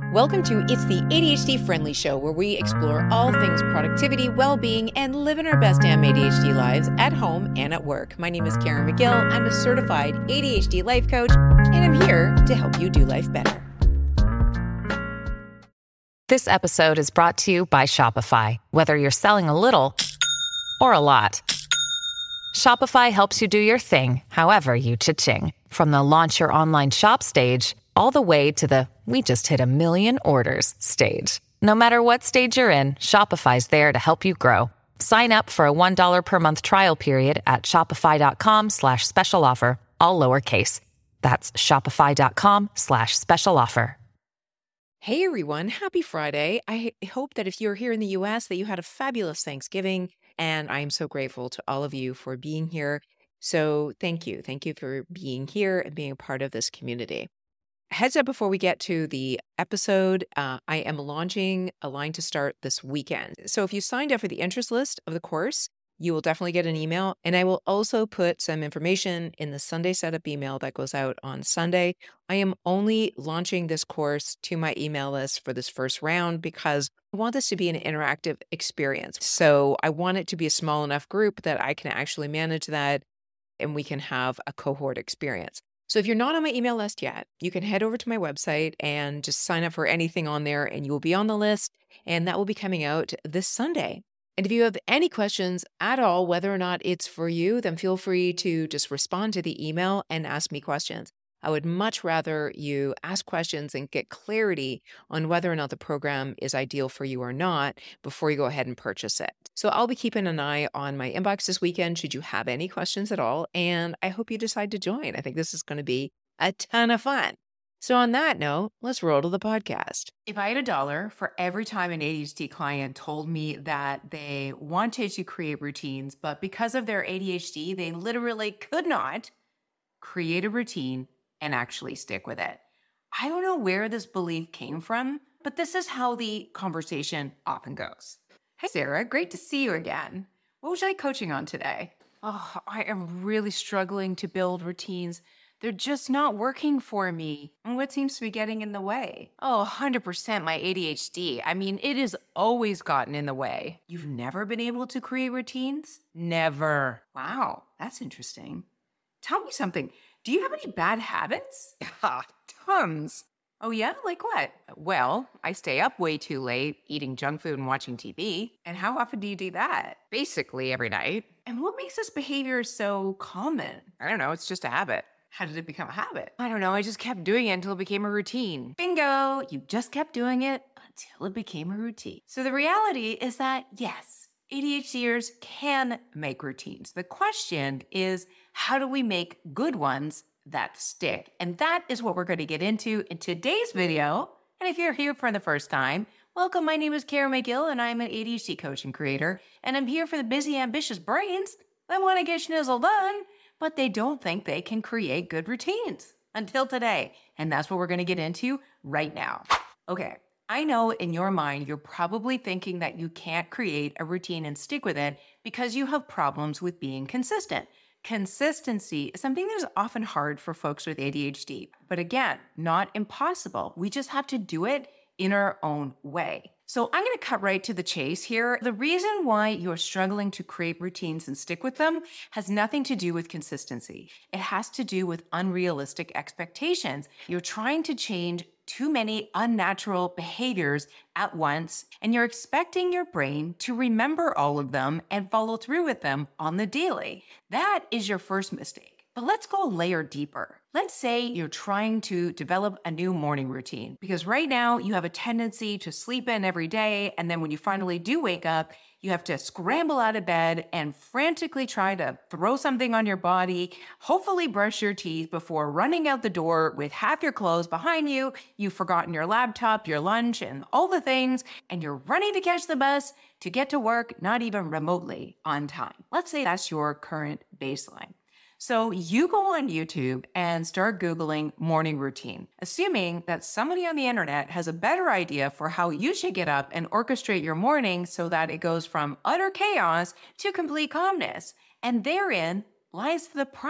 Welcome to It's the ADHD Friendly Show, where we explore all things productivity, well-being, and living our best damn ADHD lives at home and at work. My name is Karen McGill. I'm a certified ADHD life coach, and I'm here to help you do life better. This episode is brought to you by Shopify. Whether you're selling a little or a lot, Shopify helps you do your thing, however you cha-ching. From the launch your online shop stage, all the way to the we just hit 1 million orders stage. No matter what stage you're in, Shopify's there to help you grow. Sign up for a $1 per month trial period at shopify.com/special offer, all lowercase. That's shopify.com/special offer. Hey everyone, happy Friday. I hope that if you're here in the US that you had a fabulous Thanksgiving, and I am so grateful to all of you for being here. So thank you. Thank you for being here and being a part of this community. Heads up before we get to the episode, I am launching Align to Start this weekend. So if you signed up for the interest list of the course, you will definitely get an email. And I will also put some information in the Sunday setup email that goes out on Sunday. I am only launching this course to my email list for this first round because I want this to be an interactive experience. So I want it to be a small enough group that I can actually manage that and we can have a cohort experience. So if you're not on my email list yet, you can head over to my website and just sign up for anything on there and you will be on the list, and that will be coming out this Sunday. And if you have any questions at all, whether or not it's for you, then feel free to just respond to the email and ask me questions. I would much rather you ask questions and get clarity on whether or not the program is ideal for you or not before you go ahead and purchase it. So I'll be keeping an eye on my inbox this weekend should you have any questions at all. And I hope you decide to join. I think this is going to be a ton of fun. So on that note, let's roll to the podcast. If I had $1 for every time an ADHD client told me that they wanted to create routines, but because of their ADHD, they literally could not create a routine and actually stick with it. I don't know where this belief came from, but this is how the conversation often goes. Hey, Sarah, great to see you again. What was I coaching on today? Oh, I am really struggling to build routines. They're just not working for me. And what seems to be getting in the way? Oh, 100% my ADHD. I mean, it has always gotten in the way. You've never been able to create routines? Never. Wow, that's interesting. Tell me something. Do you have any bad habits? Tons. Oh yeah? Like what? Well, I stay up way too late, eating junk food and watching TV. And how often do you do that? Basically every night. And what makes this behavior so common? I don't know, it's just a habit. How did it become a habit? I don't know, I just kept doing it until it became a routine. Bingo! You just kept doing it until it became a routine. So the reality is that, yes, ADHDers can make routines. The question is, how do we make good ones that stick? And that is what we're going to get into in today's video. And if you're here for the first time, welcome. My name is Karen McGill, and I'm an ADHD coach and creator. And I'm here for the busy, ambitious brains that want to get schnizzle done, but they don't think they can create good routines until today. And that's what we're going to get into right now. Okay. I know in your mind, you're probably thinking that you can't create a routine and stick with it because you have problems with being consistent. Consistency is something that is often hard for folks with ADHD, but again, not impossible. We just have to do it in our own way. So I'm going to cut right to the chase here. The reason why you're struggling to create routines and stick with them has nothing to do with consistency. It has to do with unrealistic expectations. You're trying to change too many unnatural behaviors at once, and you're expecting your brain to remember all of them and follow through with them on the daily. That is your first mistake. But let's go a layer deeper. Let's say you're trying to develop a new morning routine because right now you have a tendency to sleep in every day, and then when you finally do wake up, you have to scramble out of bed and frantically try to throw something on your body, hopefully brush your teeth before running out the door with half your clothes behind you. You've forgotten your laptop, your lunch, and all the things, and you're running to catch the bus to get to work, not even remotely on time. Let's say that's your current baseline. So you go on YouTube and start Googling morning routine, assuming that somebody on the internet has a better idea for how you should get up and orchestrate your morning so that it goes from utter chaos to complete calmness. And therein lies the problem.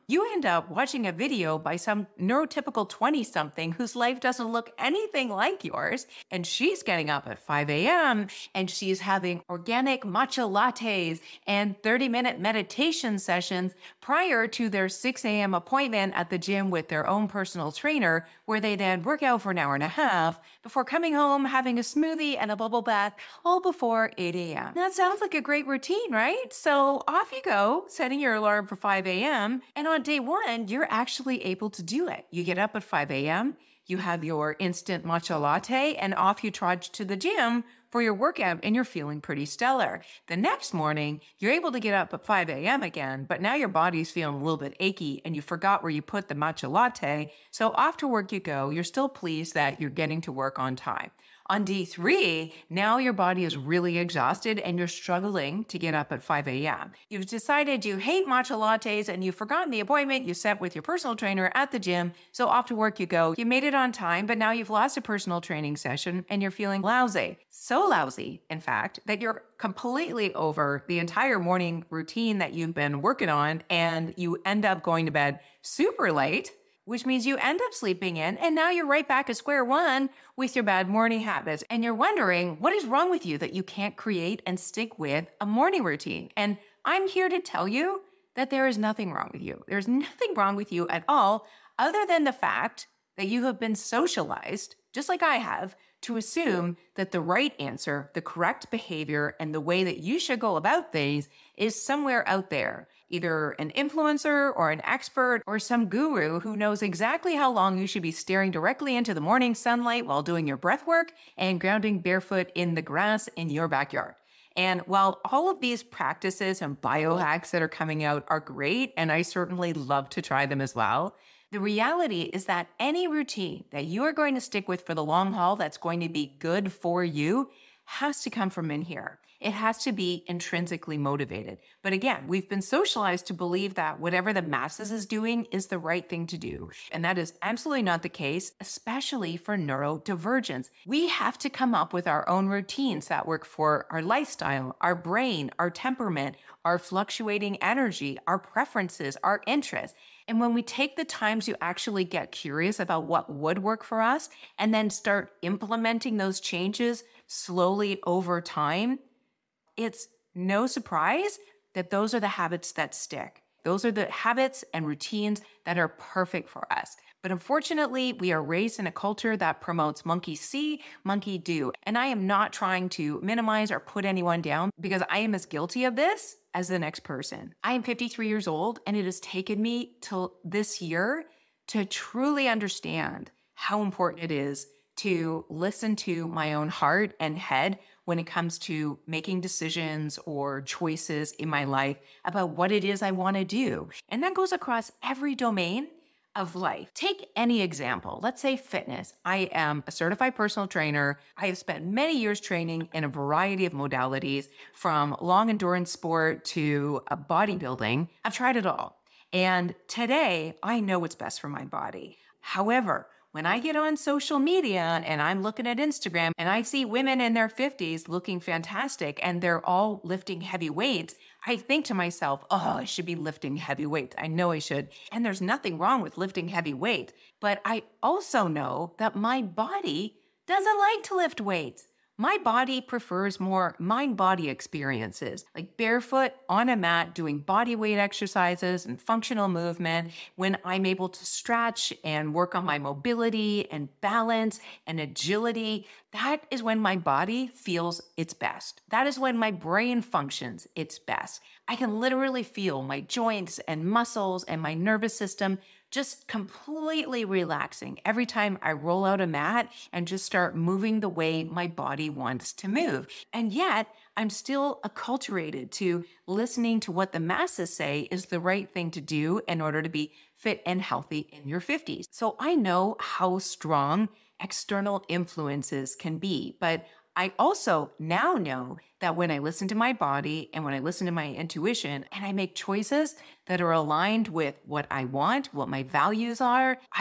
you end up watching a video by some neurotypical 20-something whose life doesn't look anything like yours. And she's getting up at 5 a.m. and she's having organic matcha lattes and 30-minute meditation sessions prior to their 6 a.m. appointment at the gym with their own personal trainer, where they then work out for an hour and a half before coming home, having a smoothie and a bubble bath, all before 8 a.m. That sounds like a great routine, right? So off you go, setting your alarm for 5 a.m. And on day one, you're actually able to do it. You get up at 5 a.m., you have your instant matcha latte, and off you trudge to the gym for your workout, and you're feeling pretty stellar. The next morning, you're able to get up at 5 a.m. again, but now your body's feeling a little bit achy and you forgot where you put the matcha latte. So off to work you go. You're still pleased that you're getting to work on time. On day 3, now your body is really exhausted and you're struggling to get up at 5 a.m. You've decided you hate matcha lattes and you've forgotten the appointment you set with your personal trainer at the gym. So off to work you go. You made it on time, but now you've lost a personal training session and you're feeling lousy. So lousy, in fact, that you're completely over the entire morning routine that you've been working on, and you end up going to bed super late, which means you end up sleeping in, and now you're right back at square one with your bad morning habits. And you're wondering, what is wrong with you that you can't create and stick with a morning routine? And I'm here to tell you that there is nothing wrong with you. There's nothing wrong with you at all, other than the fact that you have been socialized, just like I have, to assume that the right answer, the correct behavior, and the way that you should go about things is somewhere out there. Either an influencer or an expert or some guru who knows exactly how long you should be staring directly into the morning sunlight while doing your breath work and grounding barefoot in the grass in your backyard. And while all of these practices and biohacks that are coming out are great, and I certainly love to try them as well, the reality is that any routine that you are going to stick with for the long haul that's going to be good for you has to come from in here. It has to be intrinsically motivated. But again, we've been socialized to believe that whatever the masses is doing is the right thing to do. And that is absolutely not the case, especially for neurodivergence. We have to come up with our own routines that work for our lifestyle, our brain, our temperament, our fluctuating energy, our preferences, our interests. And when we take the time to actually get curious about what would work for us and then start implementing those changes slowly over time, it's no surprise that those are the habits that stick. Those are the habits and routines that are perfect for us. But unfortunately, we are raised in a culture that promotes monkey see, monkey do. And I am not trying to minimize or put anyone down, because I am as guilty of this as the next person. I am 53 years old, and it has taken me till this year to truly understand how important it is to listen to my own heart and head when it comes to making decisions or choices in my life about what it is I want to do. And that goes across every domain of life. Take any example. Let's say fitness. I am a certified personal trainer. I have spent many years training in a variety of modalities, from long endurance sport to bodybuilding. I've tried it all. And today I know what's best for my body. However, when I get on social media and I'm looking at Instagram and I see women in their 50s looking fantastic and they're all lifting heavy weights, I think to myself, oh, I should be lifting heavy weights. I know I should. And there's nothing wrong with lifting heavy weights. But I also know that my body doesn't like to lift weights. My body prefers more mind-body experiences, like barefoot on a mat doing body weight exercises and functional movement, when I'm able to stretch and work on my mobility and balance and agility. That is when my body feels its best. That is when my brain functions its best. I can literally feel my joints and muscles and my nervous system just completely relaxing every time I roll out a mat and just start moving the way my body wants to move. And yet, I'm still acculturated to listening to what the masses say is the right thing to do in order to be fit and healthy in your 50s. So I know how strong external influences can be, but I also now know that when I listen to my body and when I listen to my intuition and I make choices that are aligned with what I want, what my values are, I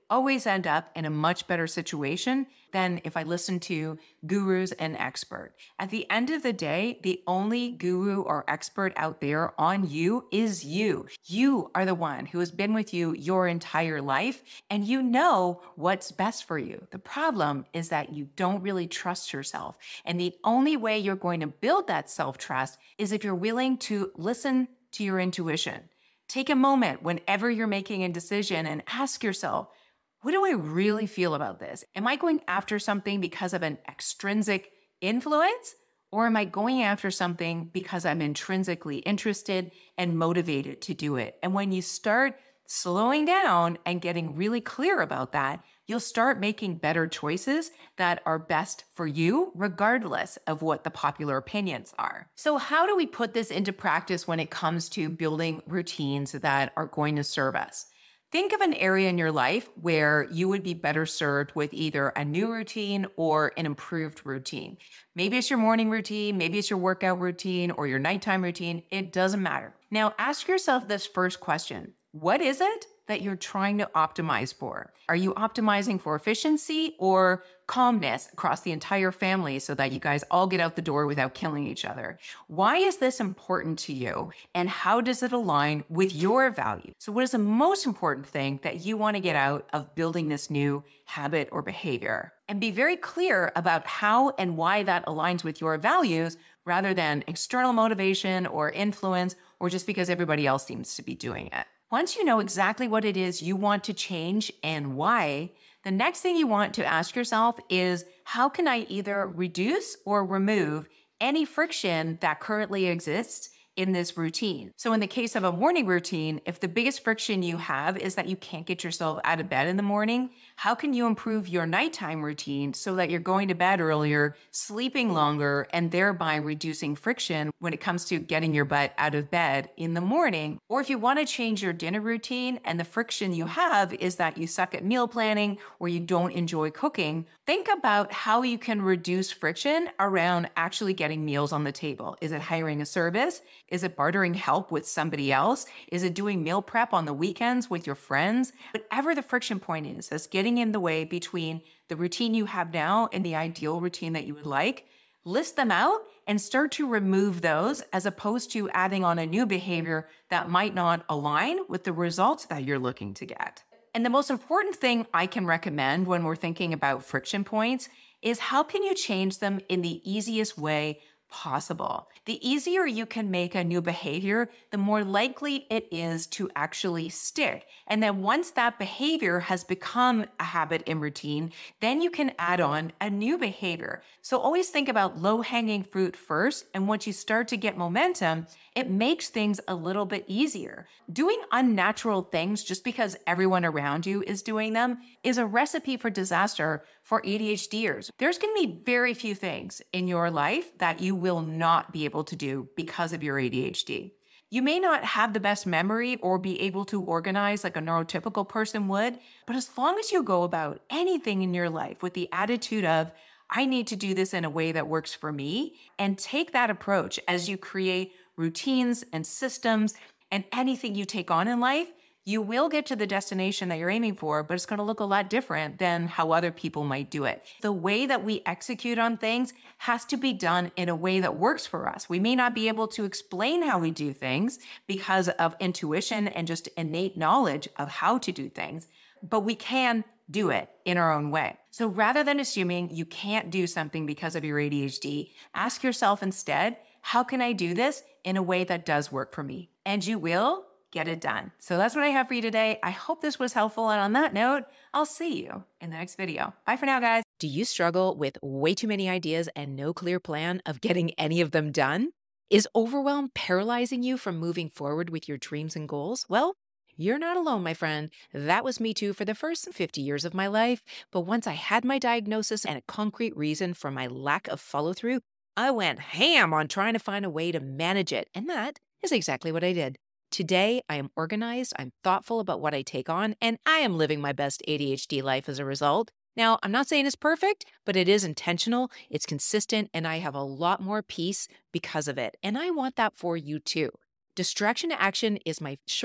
always end up in a much better situation than if I listen to gurus and expert. At the end of the day, the only guru or expert out there on you is you. You are the one who has been with you your entire life, and you know what's best for you. The problem is that you don't really trust yourself. And the only way you're going to build that self-trust is if you're willing to listen to your intuition. Take a moment whenever you're making a decision and ask yourself, what do I really feel about this? Am I going after something because of an extrinsic influence? Or am I going after something because I'm intrinsically interested and motivated to do it? And when you start slowing down and getting really clear about that, you'll start making better choices that are best for you, regardless of what the popular opinions are. So how do we put this into practice when it comes to building routines that are going to serve us? Think of an area in your life where you would be better served with either a new routine or an improved routine. Maybe it's your morning routine, maybe it's your workout routine or your nighttime routine. It doesn't matter. Now ask yourself this first question. What is it that you're trying to optimize for? Are you optimizing for efficiency or calmness across the entire family so that you guys all get out the door without killing each other? Why is this important to you? And how does it align with your value? So what is the most important thing that you want to get out of building this new habit or behavior? And be very clear about how and why that aligns with your values rather than external motivation or influence or just because everybody else seems to be doing it. Once you know exactly what it is you want to change and why, the next thing you want to ask yourself is, how can I either reduce or remove any friction that currently exists in this routine? So in the case of a morning routine, if the biggest friction you have is that you can't get yourself out of bed in the morning, how can you improve your nighttime routine so that you're going to bed earlier, sleeping longer, and thereby reducing friction when it comes to getting your butt out of bed in the morning? Or if you want to change your dinner routine and the friction you have is that you suck at meal planning or you don't enjoy cooking, think about how you can reduce friction around actually getting meals on the table. Is it hiring a service? Is it bartering help with somebody else? Is it doing meal prep on the weekends with your friends? Whatever the friction point is that's getting in the way between the routine you have now and the ideal routine that you would like, list them out and start to remove those as opposed to adding on a new behavior that might not align with the results that you're looking to get. And the most important thing I can recommend when we're thinking about friction points is how can you change them in the easiest way possible. The easier you can make a new behavior, the more likely it is to actually stick. And then once that behavior has become a habit and routine, then you can add on a new behavior. So always think about low-hanging fruit first. And once you start to get momentum, it makes things a little bit easier. Doing unnatural things just because everyone around you is doing them is a recipe for disaster for ADHDers. There's going to be very few things in your life that you will not be able to do because of your ADHD. You may not have the best memory or be able to organize like a neurotypical person would, but as long as you go about anything in your life with the attitude of, I need to do this in a way that works for me, and take that approach as you create routines and systems and anything you take on in life, you will get to the destination that you're aiming for, but it's going to look a lot different than how other people might do it. The way that we execute on things has to be done in a way that works for us. We may not be able to explain how we do things because of intuition and just innate knowledge of how to do things, but we can do it in our own way. So rather than assuming you can't do something because of your ADHD, ask yourself instead, how can I do this in a way that does work for me? And you will get it done. So that's what I have for you today. I hope this was helpful. And on that note, I'll see you in the next video. Bye for now, guys. Do you struggle with way too many ideas and no clear plan of getting any of them done? Is overwhelm paralyzing you from moving forward with your dreams and goals? Well, you're not alone, my friend. That was me too for the first 50 years of my life. But once I had my diagnosis and a concrete reason for my lack of follow-through, I went ham on trying to find a way to manage it. And that is exactly what I did. Today, I am organized, I'm thoughtful about what I take on, and I am living my best ADHD life as a result. Now, I'm not saying it's perfect, but it is intentional, it's consistent, and I have a lot more peace because of it. And I want that for you too. Distraction to Action is my short,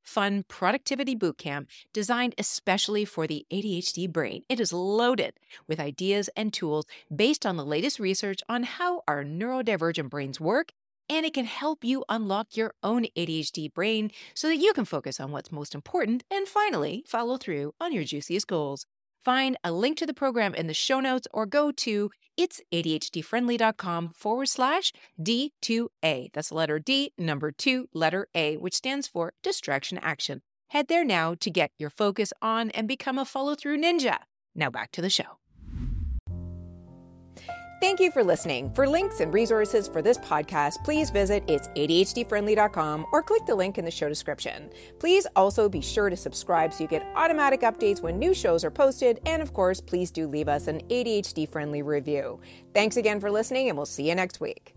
fun productivity bootcamp designed especially for the ADHD brain. It is loaded with ideas and tools based on the latest research on how our neurodivergent brains work, and it can help you unlock your own ADHD brain so that you can focus on what's most important and finally follow through on your juiciest goals. Find a link to the program in the show notes or go to itsadhdfriendly.com/D2A. That's the letter D, number 2, letter A, which stands for Distraction Action. Head there now to get your focus on and become a follow-through ninja. Now back to the show. Thank you for listening. For links and resources for this podcast, please visit itsadhdfriendly.com or click the link in the show description. Please also be sure to subscribe so you get automatic updates when new shows are posted. And of course, please do leave us an ADHD-friendly review. Thanks again for listening, and we'll see you next week.